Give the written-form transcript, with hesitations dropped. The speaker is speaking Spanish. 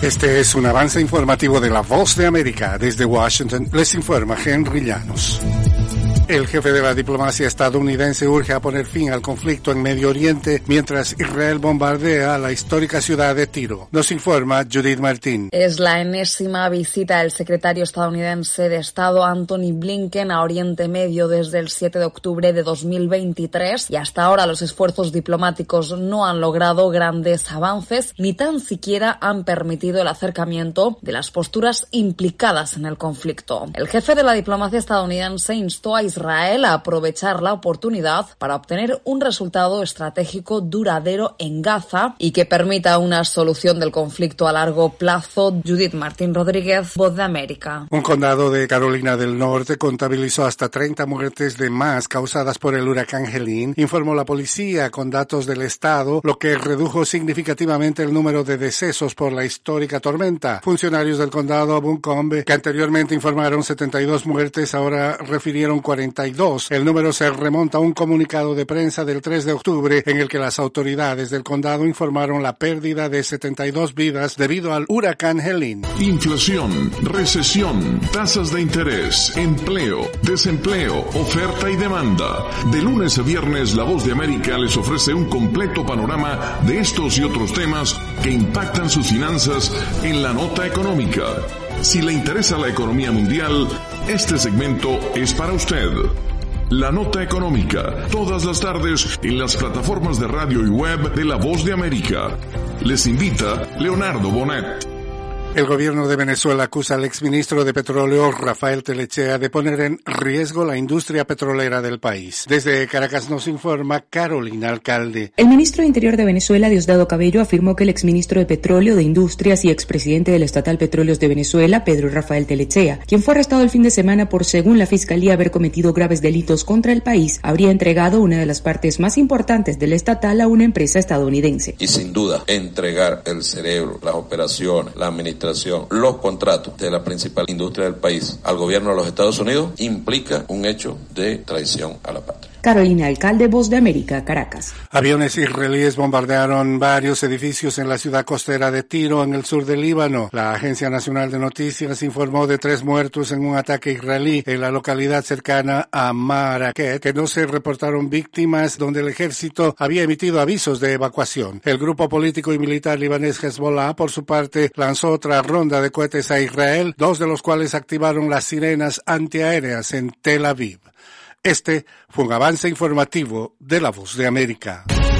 Este es un avance informativo de La Voz de América. Desde Washington les informa Henry Llanos. El jefe de la diplomacia estadounidense urge a poner fin al conflicto en Medio Oriente mientras Israel bombardea la histórica ciudad de Tiro. Nos informa Judith Martín. Es la enésima visita del secretario estadounidense de Estado Antony Blinken a Oriente Medio desde el 7 de octubre de 2023 y hasta ahora los esfuerzos diplomáticos no han logrado grandes avances ni tan siquiera han permitido el acercamiento de las posturas implicadas en el conflicto. El jefe de la diplomacia estadounidense instó a Israel a aprovechar la oportunidad para obtener un resultado estratégico duradero en Gaza y que permita una solución del conflicto a largo plazo. Judith Martín Rodríguez, Voz de América. Un condado de Carolina del Norte contabilizó hasta 30 muertes de más causadas por el huracán Helene, informó la policía con datos del estado, lo que redujo significativamente el número de decesos por la histórica tormenta. Funcionarios del condado Buncombe, que anteriormente informaron 72 muertes, ahora refirieron 42. El número se remonta a un comunicado de prensa del 3 de octubre en el que las autoridades del condado informaron la pérdida de 72 vidas debido al huracán Helene. Inflación, recesión, tasas de interés, empleo, desempleo, oferta y demanda. De lunes a viernes, La Voz de América les ofrece un completo panorama de estos y otros temas que impactan sus finanzas en la nota económica. Si le interesa la economía mundial, este segmento es para usted. La Nota Económica, todas las tardes en las plataformas de radio y web de La Voz de América. Les invita Leonardo Bonet. El gobierno de Venezuela acusa al exministro de Petróleo, Rafael Telechea, de poner en riesgo la industria petrolera del país. Desde Caracas nos informa Carolina Alcalde. El ministro de Interior de Venezuela, Diosdado Cabello, afirmó que el exministro de Petróleo, de Industrias y expresidente del estatal Petróleos de Venezuela, Pedro Rafael Telechea, quien fue arrestado el fin de semana por, según la Fiscalía, haber cometido graves delitos contra el país, habría entregado una de las partes más importantes del estatal a una empresa estadounidense. Y sin duda, entregar el cerebro, las operaciones, la administración, los contratos de la principal industria del país al gobierno de los Estados Unidos implica un hecho de traición a la patria. Carolina Alcalde, Voz de América, Caracas. Aviones israelíes bombardearon varios edificios en la ciudad costera de Tiro, en el sur del Líbano. La Agencia Nacional de Noticias informó de 3 muertos en un ataque israelí en la localidad cercana a Marrakech, que no se reportaron víctimas, donde el ejército había emitido avisos de evacuación. El grupo político y militar libanés Hezbollah, por su parte, lanzó otra ronda de cohetes a Israel, 2 de los cuales activaron las sirenas antiaéreas en Tel Aviv. Este fue un avance informativo de La Voz de América.